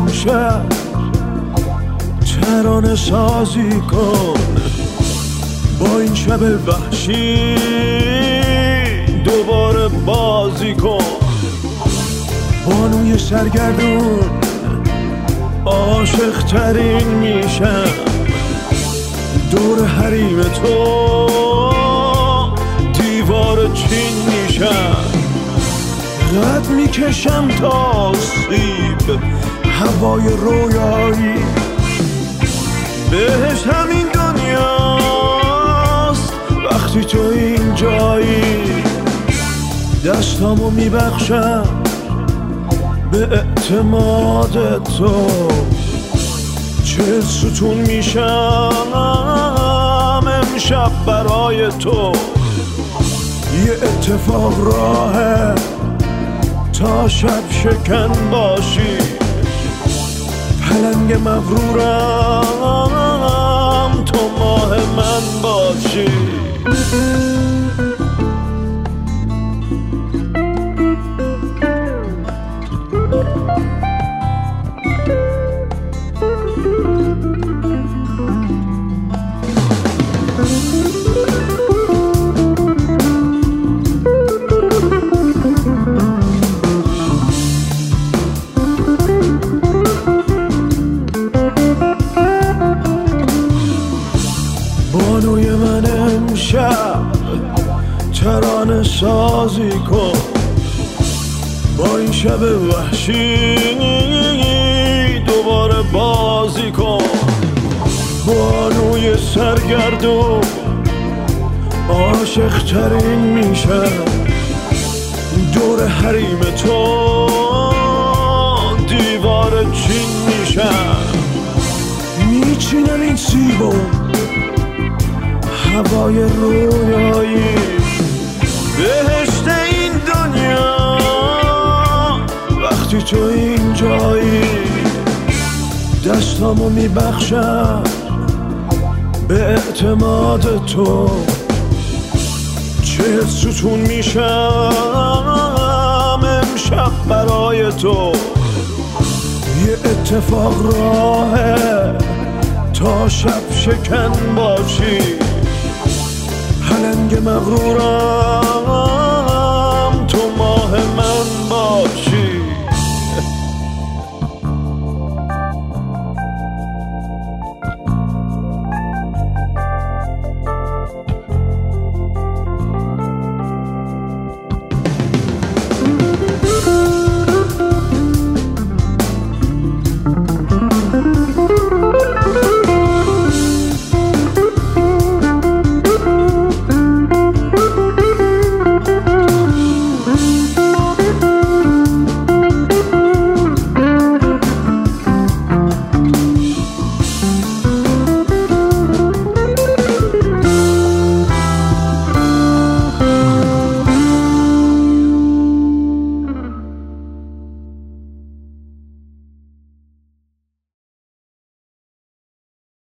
امشب ترانه سازی کن، با این شب وحشی دوباره بازی کن. بانوی سرگردون عاشق ترین میشم، دور حریم تو دیوار چین میشم. قد میکشم تا سیب هوای رویایی، بهش همین دنیاست وقتی تو اینجایی. دستامو میبخشم به اعتماد تو، 40 ستون میشم امشب برای تو. یه اتفاق راهه تا شب شکن باشی، پلنگ مغرورم تو ماه من باشی. بانوی من امشب ترانه سازی کن، با این شب وحشی دوباره بازی کن. بانوی سرگردون عاشق ترین میشم، دور حریم تو دیوار چین میشم. میچینم این سیبو هوای رویایی، بهشت این دنیا وقتی تو اینجایی. دستامو میبخشم به اعتماد تو، 40 ستون میشم امشب برای تو. یه اتفاق راهه تا شب شکن باشی، پلنگ مغرورم